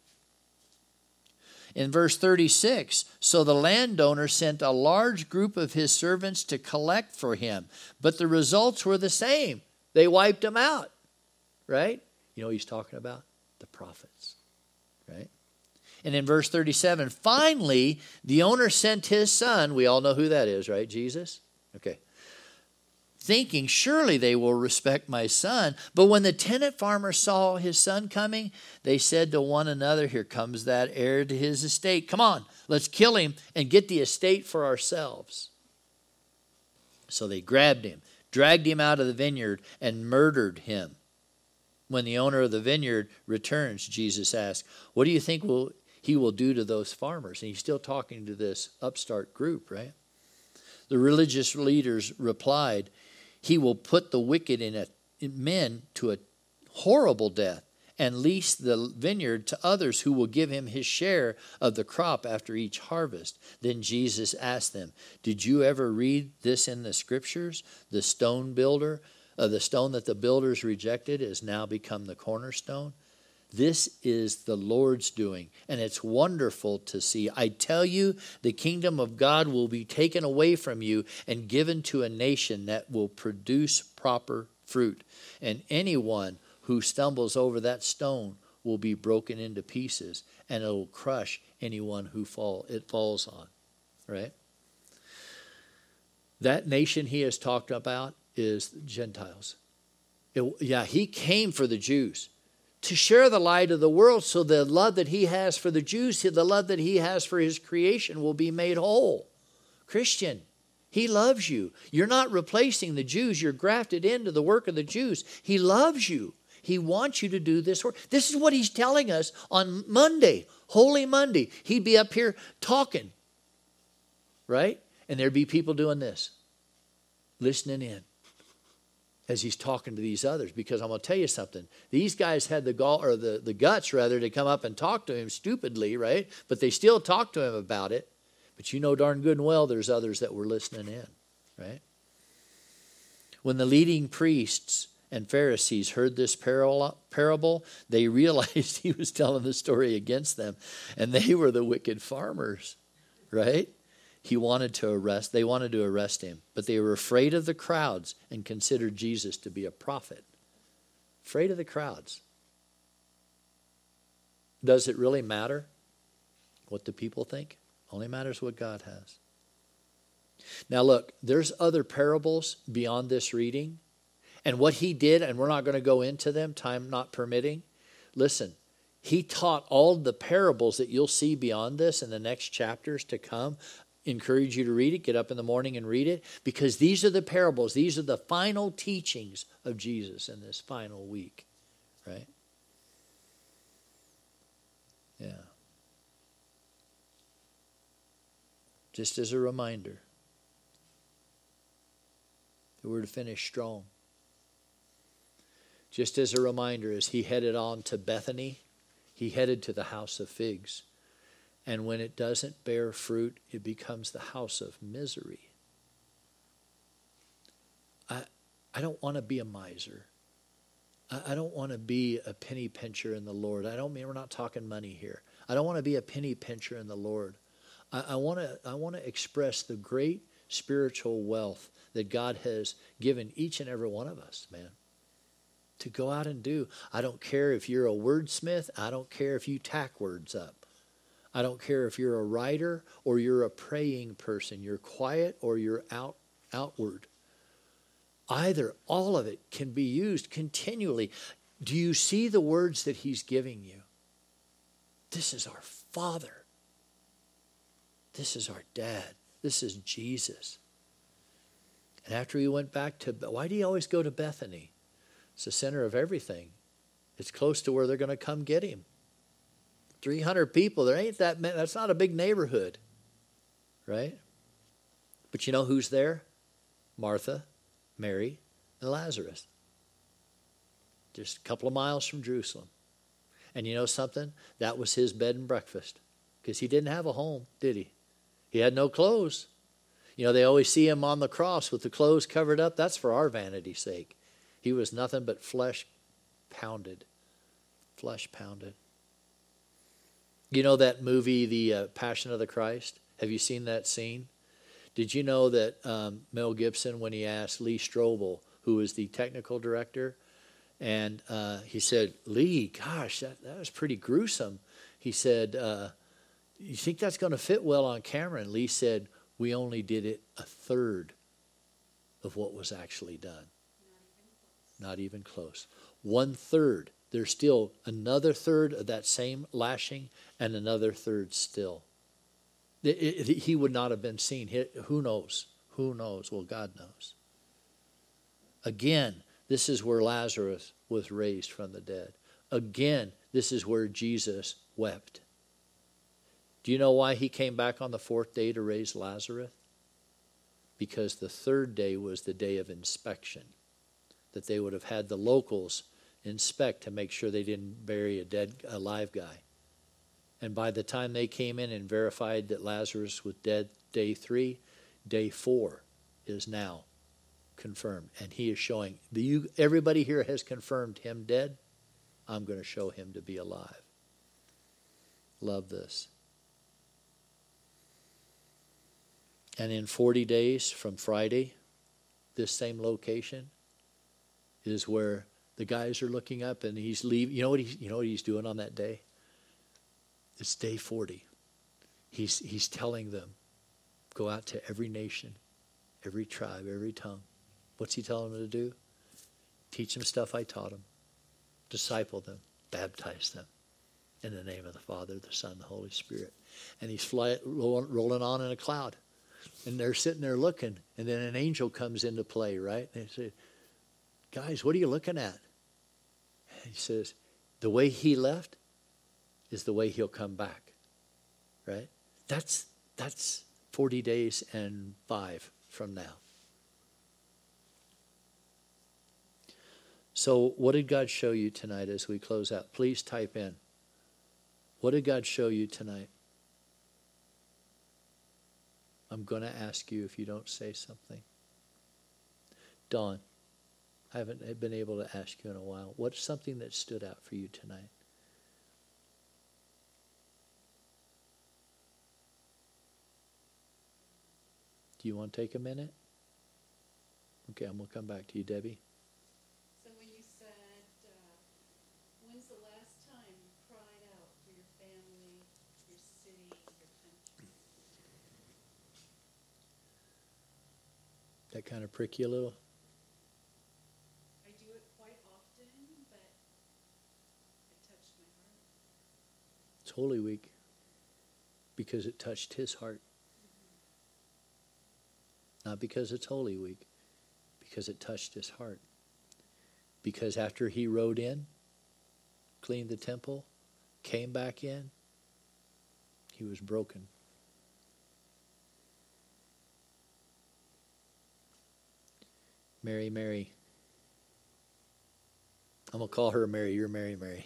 In verse thirty-six, so the landowner sent a large group of his servants to collect for him, but the results were the same. They wiped them out, right? You know what he's talking about? The prophets, right? And in verse thirty-seven, finally, the owner sent his son. We all know who that is, right? Jesus? Okay. Thinking, surely they will respect my son. But when the tenant farmer saw his son coming, they said to one another, here comes that heir to his estate. Come on, let's kill him and get the estate for ourselves. So they grabbed him, dragged him out of the vineyard, and murdered him. When the owner of the vineyard returns, Jesus asked, what do you think will he will do to those farmers? And he's still talking to this upstart group, right? The religious leaders replied, he will put the wicked in a, men to a horrible death and lease the vineyard to others who will give him his share of the crop after each harvest. Then Jesus asked them, did you ever read this in the scriptures? The stone builder, uh, the stone that the builders rejected has now become the cornerstone. This is the Lord's doing, and it's wonderful to see. I tell you, the kingdom of God will be taken away from you and given to a nation that will produce proper fruit. And anyone who stumbles over that stone will be broken into pieces, and it will crush anyone who fall it falls on. Right? That nation he has talked about is the Gentiles. It, yeah, he came for the Jews, to share the light of the world, so the love that he has for the Jews, the love that he has for his creation will be made whole. Christian, he loves you. You're not replacing the Jews. You're grafted into the work of the Jews. He loves you. He wants you to do this work. This is what he's telling us on Monday, Holy Monday. He'd be up here talking, right? And there'd be people doing this, listening in, as he's talking to these others. Because I'm going to tell you something. These guys had the gall, or the, the guts rather, to come up and talk to him stupidly, right? But they still talked to him about it. But you know darn good and well there's others that were listening in, right? When the leading priests and Pharisees heard this parable, they realized he was telling the story against them. And they were the wicked farmers, right? He wanted to arrest, they wanted to arrest him, but they were afraid of the crowds and considered Jesus to be a prophet. Afraid of the crowds. Does it really matter what the people think? Only matters what God has. Now look, there's other parables beyond this reading, and what he did, and we're not going to go into them, time not permitting. Listen, he taught all the parables that you'll see beyond this in the next chapters to come. Encourage you to read it. Get up in the morning and read it, because these are the parables. These are the final teachings of Jesus in this final week, right? Yeah. Just as a reminder that we're to finish strong. Just as a reminder, as he headed on to Bethany, he headed to the house of figs. And when it doesn't bear fruit, it becomes the house of misery. I, I don't want to be a miser. I, I don't want to be a penny pincher in the Lord. I don't mean, we're not talking money here. I don't want to be a penny pincher in the Lord. I, I want to I want to express the great spiritual wealth that God has given each and every one of us, man, to go out and do. I don't care if you're a wordsmith. I don't care if you tack words up. I don't care if you're a writer or you're a praying person. You're quiet or you're out outward. Either, all of it can be used continually. Do you see the words that he's giving you? This is our Father. This is our Dad. This is Jesus. And after he went back to, why do you always go to Bethany? It's the center of everything. It's close to where they're going to come get him. three hundred people, there ain't that many, that's not a big neighborhood. Right? But you know who's there? Martha, Mary, and Lazarus. Just a couple of miles from Jerusalem. And you know something? That was his bed and breakfast. Because he didn't have a home, did he? He had no clothes. You know, they always see him on the cross with the clothes covered up. That's for our vanity's sake. He was nothing but flesh pounded. Flesh pounded. You know that movie, The uh, Passion of the Christ? Have you seen that scene? Did you know that um, Mel Gibson, when he asked Lee Strobel, who was the technical director, and uh, he said, Lee, gosh, that, that was pretty gruesome. He said, uh, you think that's going to fit well on camera? And Lee said, we only did it a third of what was actually done. Not even close. One third. There's still another third of that same lashing and another third still. It, it, he would not have been seen. He, who knows? Who knows? Well, God knows. Again, this is where Lazarus was raised from the dead. Again, this is where Jesus wept. Do you know why he came back on the fourth day to raise Lazarus? Because the third day was the day of inspection. That they would have had the locals inspect to make sure they didn't bury a dead, a live guy. And by the time they came in and verified that Lazarus was dead day three, day four is now confirmed. And he is showing, the, you, everybody here has confirmed him dead. I'm going to show him to be alive. Love this. And in forty days from Friday, this same location is where the guys are looking up and he's leaving. You know what he's, you know what he's doing on that day? It's day forty. He's, he's telling them, go out to every nation, every tribe, every tongue. What's he telling them to do? Teach them stuff I taught them. Disciple them. Baptize them. In the name of the Father, the Son, the Holy Spirit. And he's fly, rolling, rolling on in a cloud. And they're sitting there looking. And then an angel comes into play, right? And they say, guys, what are you looking at? And he says, the way he left is the way he'll come back. Right? That's that's forty days and five from now. So what did God show you tonight as we close out? Please type in. What did God show you tonight? I'm going to ask you if you don't say something. Dawn, I haven't been able to ask you in a while. What's something that stood out for you tonight? Do you want to take a minute? Okay, I'm going to come back to you, Debbie. So when you said, uh, when's the last time you cried out for your family, your city, your country? That kind of prick you a little? I do it quite often, but it touched my heart. It's Holy Week because it touched his heart. Not because it's Holy Week, because it touched his heart. Because after he rode in, cleaned the temple, came back in, he was broken. Mary, Mary. I'm going to call her Mary. You're Mary, Mary.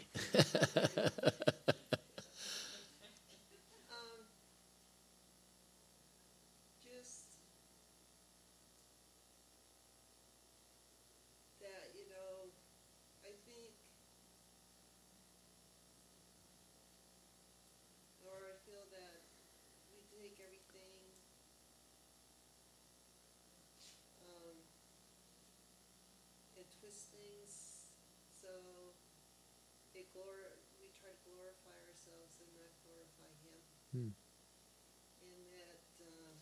Twist things so they glor- we try to glorify ourselves and not glorify him. Hmm. And that, um,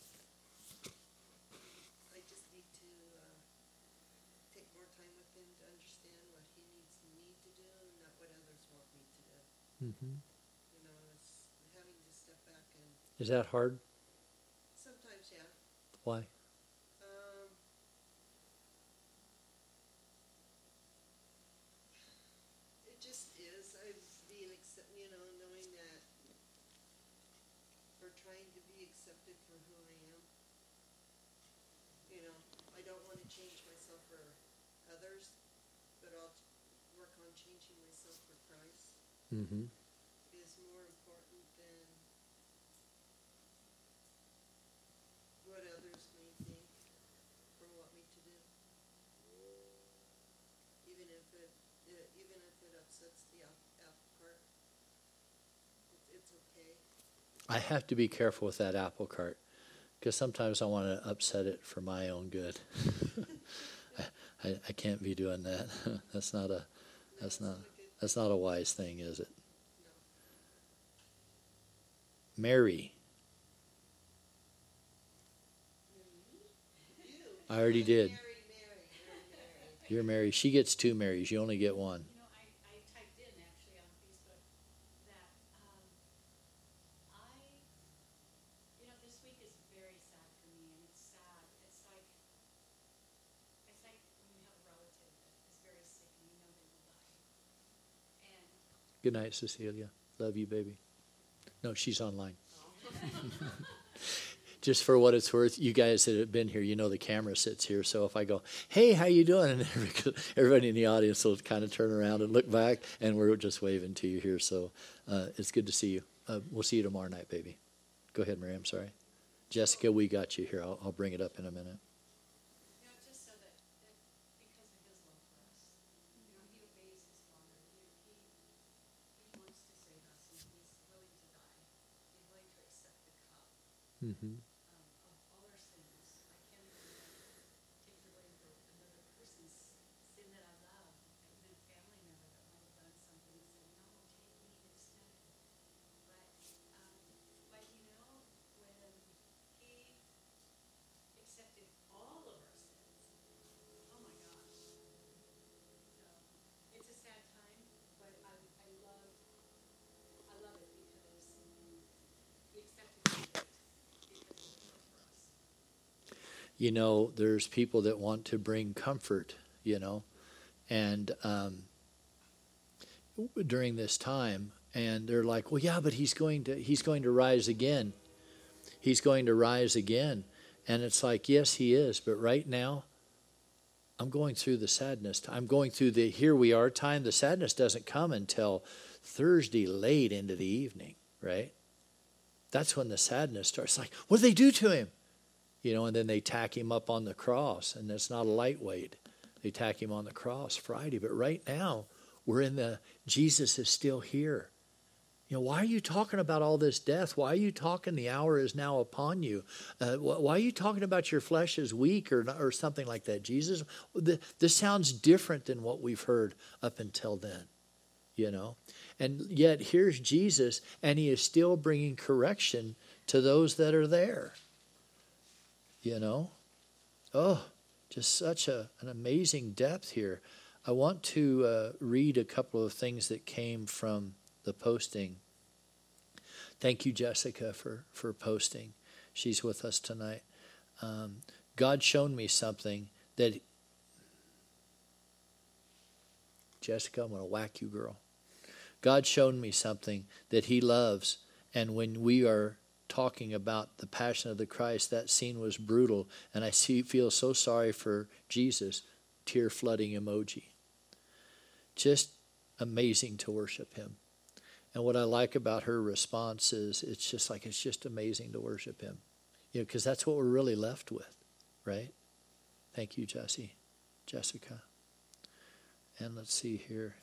I just need to, uh, take more time with him to understand what he needs me to do and not what others want me to do. Hmm. You know, it's having to step back and Is that hard? sometimes, yeah. Why? Um, it just is. I'm being accept, you know, knowing that or trying to be accepted for who I am. You know, I don't want to change myself for others, but I'll t- work on changing myself for Christ Mm-hmm. is more important than what others may think or want me to do. Even if it, it even if it upsets the ap- apple cart, it, it's okay. I have to be careful with that apple cart because sometimes I want to upset it for my own good. I, I, I can't be doing that. That's not a No, that's it's not not a good that's not a wise thing, is it? no. Mary, You. I already did. Mary, Mary, Mary, Mary. You're Mary. She gets two Marys. You only get one. You know, I, I typed in actually on Facebook that, um, I, you know, this week is very sad for me, and it's sad. It's like, it's like when you have a relative that is very sick and you know they will die. And Good night, Cecilia. Love you, baby. No, she's online. Just for what it's worth, you guys that have been here, you know the camera sits here. So if I go, "Hey, how you doing?" and everybody in the audience will kind of turn around and look back, and we're just waving to you here. So uh, it's good to see you. Uh, we'll see you tomorrow night, baby. Go ahead, Mary. I'm sorry, Jessica. We got you here. I'll, I'll bring it up in a minute. you know, just so that, that because of his love for us, you know, he obeys his father. He, he, he wants to save us, and he's willing to die. He's willing to accept the cup Mm-hmm. um, of all our sins. I can't even take it away for another person's sin that I love, even a family member that might have done something and said, "No, take me instead." But, um, but you know, when he accepted all of our sins, oh my gosh. So it's a sad time, but I, I love, I love it because he accepted it because of his love for us. You know, there's people that want to bring comfort, you know, and um, during this time, and they're like, "Well, yeah, but he's going to he's going to rise again. He's going to rise again." And it's like, yes, he is, but right now, I'm going through the sadness. I'm going through the here we are time. The sadness doesn't come until Thursday late into the evening, right? That's when the sadness starts. Like, what did they do to him? You know, and then they tack him up on the cross, and it's not a lightweight. They tack him on the cross Friday. But right now, we're in the, Jesus is still here. You know, why are you talking about all this death? Why are you talking the hour is now upon you? Uh, why are you talking about your flesh is weak or, or something like that? Jesus, this sounds different than what we've heard up until then, you know. And yet here's Jesus, and he is still bringing correction to those that are there. You know, oh, just such a, an amazing depth here. I want to uh, read a couple of things that came from the posting. Thank you, Jessica, for, for posting. She's with us tonight. Um, God showed me something that, Jessica, I'm going to whack you, girl. God showed me something that he loves, and when we are talking about the Passion of the Christ, that scene was brutal, and I see feel so sorry for Jesus. Tear flooding emoji. Just amazing to worship him. And what I like about her response is it's just like it's just amazing to worship him. You know, because that's what we're really left with, right? Thank you, Jesse, Jessica. And let's see here.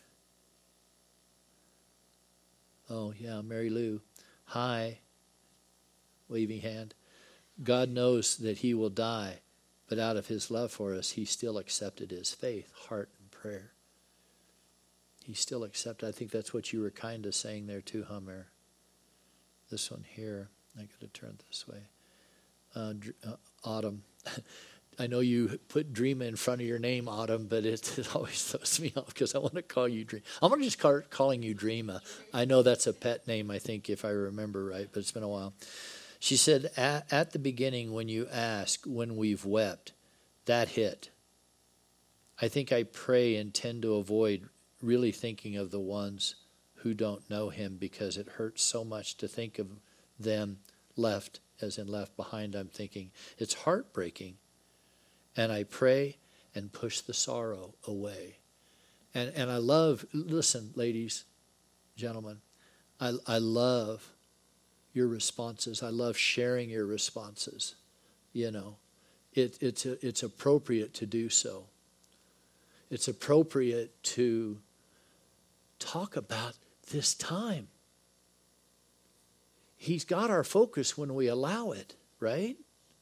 Oh, yeah, Mary Lou. Hi. Waving hand. God knows that he will die, but out of his love for us, he still accepted his faith, heart, and prayer. He still accepted. I think that's what you were kind of saying there too, Hummer. this one here. I got to turn it this way. Uh, dr- uh, Autumn. I know you put Dreama in front of your name, Autumn, but it, it always throws me off because I want to call you Dream. I'm going to just start calling you Dreama. I know that's a pet name, I think, if I remember right, but it's been a while. She said, at, at the beginning when you ask, when we've wept, that hit. I think I pray and tend to avoid really thinking of the ones who don't know him because it hurts so much to think of them left, as in left behind. I'm thinking it's heartbreaking. And I pray and push the sorrow away. And and I love, listen, ladies, gentlemen, I I love your responses. I love sharing your responses. You know, it it's a, it's appropriate to do so. It's appropriate to talk about this time. He's got our focus when we allow it, right?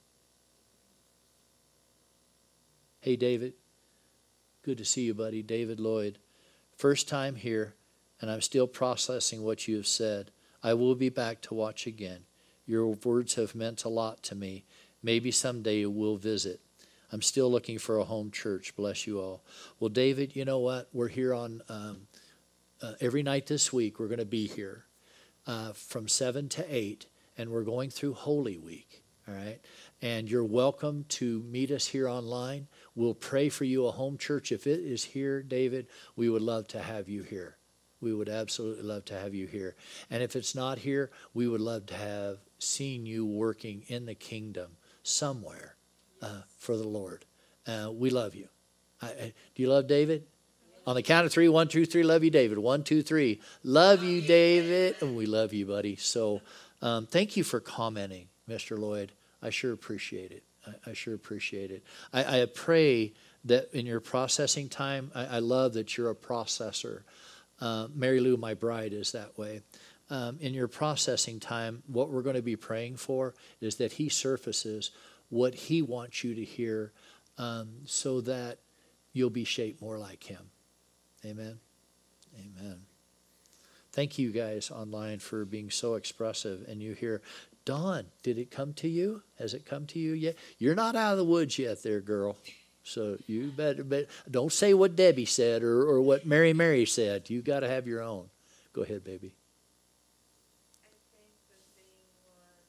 Hey, David. Good to see you, buddy. David Lloyd. First time here, and I'm still processing what you have said. I will be back to watch again. Your words have meant a lot to me. Maybe someday we'll visit. I'm still looking for a home church. Bless you all. Well, David, you know what? We're here on um, uh, every night this week. We're going to be here uh, from seven to eight, and we're going through Holy Week. All right? And you're welcome to meet us here online. We'll pray for you, a home church. If it is here, David, we would love to have you here. We would absolutely love to have you here. And if it's not here, we would love to have seen you working in the kingdom somewhere uh, for the Lord. Uh, we love you. I, I, do you love David? On the count of three, one, two, three, love you, David. One, two, three. Love you, David. And we love you, buddy. So um, thank you for commenting, Mister Lloyd. I sure appreciate it. I, I sure appreciate it. I, I pray that in your processing time, I, I love that you're a processor. Uh, Mary Lou, my bride, is that way. Um, in your processing time, what we're going to be praying for is that he surfaces what he wants you to hear um, so that you'll be shaped more like him. Amen. Amen. Thank you guys online for being so expressive. And you hear, Dawn, did it come to you? Has it come to you yet? You're not out of the woods yet there, girl. So you better, better don't say what Debbie said or, or what Mary Mary said. You got to have your own. Go ahead, baby. I think the thing was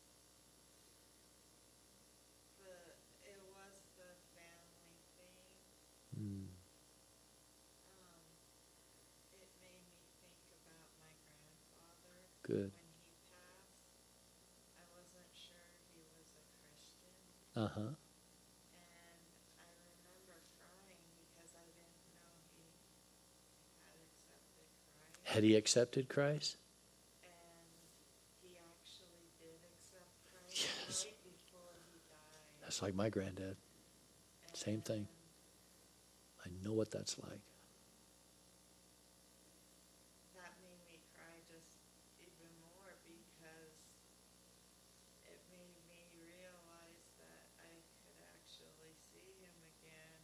the it was the family thing. Mm. Um, it made me think about my grandfather. Good. When he passed, I wasn't sure he was a Christian. Uh huh. Had he accepted Christ? And he actually did accept Christ Yes. right before he died. That's like my granddad. Same thing. I know what that's like. That made me cry just even more because it made me realize that I could actually see him again.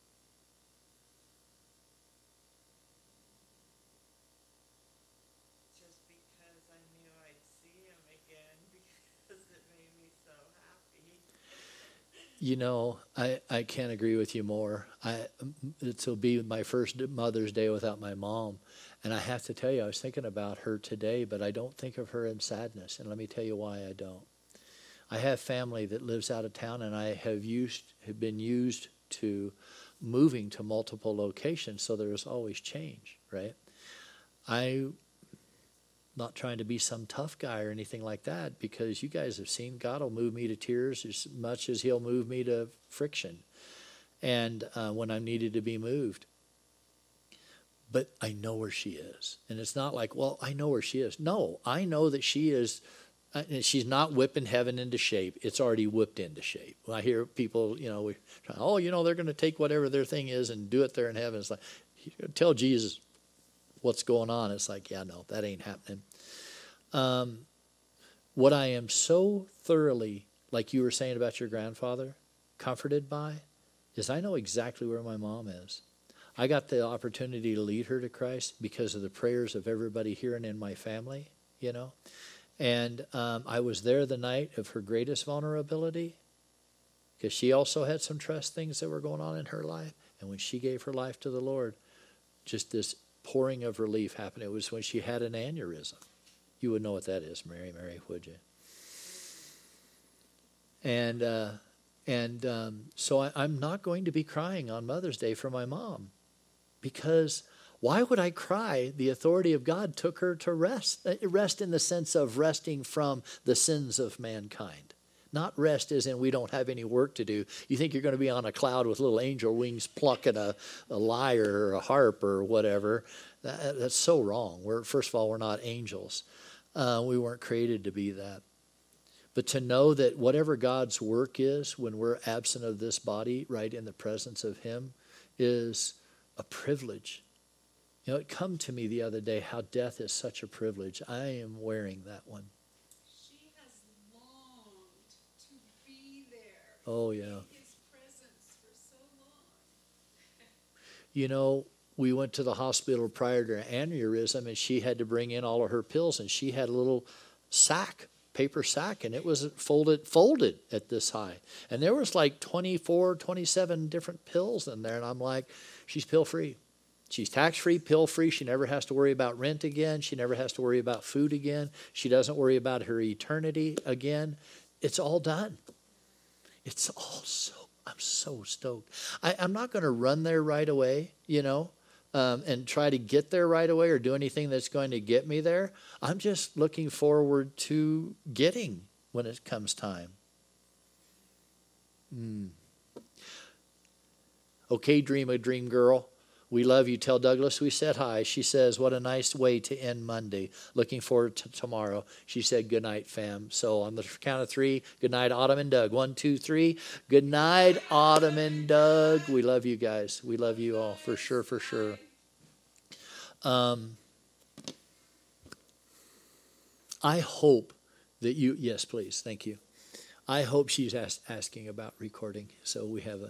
Just because I knew I'd see him again because it made me so happy. You know, I, I can't agree with you more. I it'll be my first Mother's Day without my mom. And I have to tell you, I was thinking about her today, but I don't think of her in sadness. And let me tell you why I don't. I have family that lives out of town, and I have used have been used to moving to multiple locations, so there's always change, right? I'm not trying to be some tough guy or anything like that, because you guys have seen God will move me to tears as much as he'll move me to friction, and uh, when I'm needed to be moved. But I know where she is. And it's not like, well, I know where she is. No, I know that she is, uh, she's not whipping heaven into shape. It's already whipped into shape. When I hear people, you know, we try, oh, you know, they're going to take whatever their thing is and do it there in heaven. It's like, tell Jesus what's going on. It's like, yeah, no, that ain't happening. Um, what I am so thoroughly, like you were saying about your grandfather, comforted by, is I know exactly where my mom is. I got the opportunity to lead her to Christ because of the prayers of everybody here and in my family, you know. And um, I was there the night of her greatest vulnerability, because she also had some trust things that were going on in her life. And when she gave her life to the Lord, just this pouring of relief happened. It was when she had an aneurysm. You would know what that is, Mary, Mary, would you? And uh, and um, so I, I'm not going to be crying on Mother's Day for my mom, because why would I cry? The authority of God took her to rest. Rest in the sense of resting from the sins of mankind. Not rest as in we don't have any work to do. You think you're going to be on a cloud with little angel wings plucking a, a lyre or a harp or whatever. That, that's so wrong. We're, first of all, we're not angels. Uh, we weren't created to be that. But to know that whatever God's work is when we're absent of this body, right in the presence of Him, is a privilege. You know, it come to me the other day how death is such a privilege. I am wearing that one. She has longed to be there. Oh, yeah. In His presence for so long. You know, we went to the hospital prior to her aneurysm, and she had to bring in all of her pills, and she had a little sack, paper sack, and it was folded folded at this high. And there was like twenty-four, twenty-seven different pills in there, and I'm like, she's pill-free. She's tax-free, pill-free. She never has to worry about rent again. She never has to worry about food again. She doesn't worry about her eternity again. It's all done. It's all so, I'm so stoked. I, I'm not going to run there right away, you know, um, and try to get there right away or do anything that's going to get me there. I'm just looking forward to getting when it comes time. Mm. Okay, dream a dream, girl. We love you. Tell Douglas we said hi. She says, what a nice way to end Monday. Looking forward to tomorrow. She said, good night, fam. So on the count of three, good night, Autumn and Doug. One, two, three. Good night, Autumn and Doug. We love you guys. We love you all, for sure, for sure. Um, I hope that you, yes, please. Thank you. I hope she's ask, asking about recording. So we have a